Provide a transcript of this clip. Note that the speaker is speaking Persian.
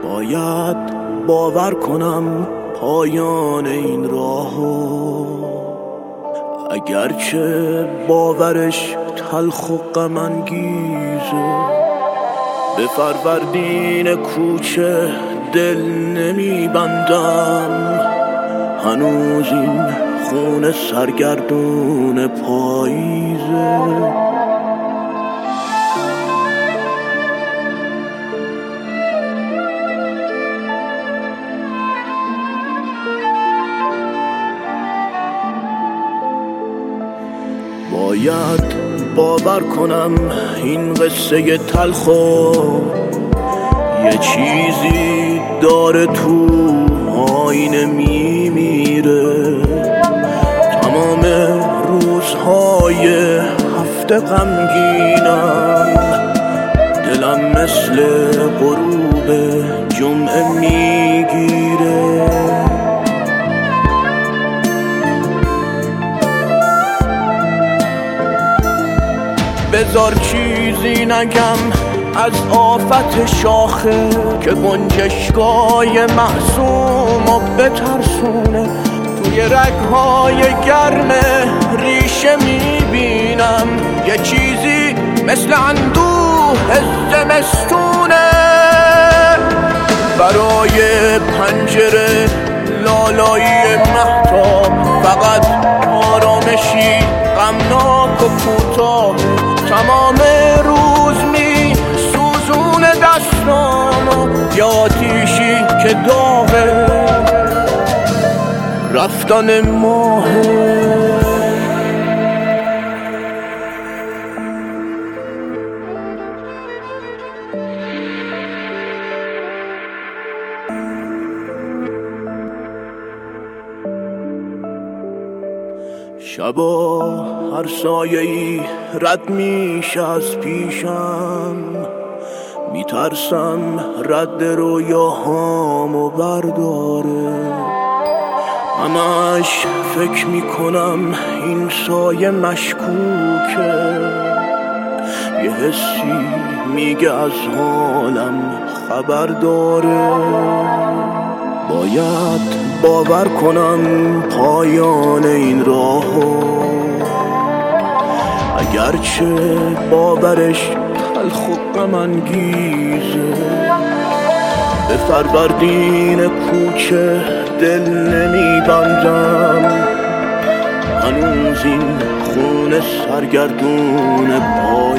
باید باور کنم پایان این راهو، اگرچه باورش تلخ و غم انگیزه. به فروردین کوچه دل نمیبندم، هنوز این خون سرگردون پاییزه. باید باور کنم این قصه تلخو یه چیزی داره تو آینه میمیره. تمام روزهای هفته غمگینم، دلم مثل غروب جمعه میگیره. بذار چیزی نگم از آفت شاخه که گنجشگاه معصومو بترسونه. توی رگهای گرم ریشه میبینم یه چیزی مثل اندوه زمستونه. برای پنجره لالایی مهتاب فقط آرامشی غمناک و کوتاه. تمام روز می سوزون دستامو یه آتیشی که داغه رفتن ماهه. شبا هر سایه‌ای رد میشه از پیشم، میترسم رد رویاهامو برداره. همش فکر میکنم این سایه مشکوکه، یه حسی میگه از حالم خبر داره. باید باور کنم پایان این راهو، اگرچه باورش تلخ و غم انگیزه. به فروردین کوچه دل نمیبندم، هنوز این خون سرگردون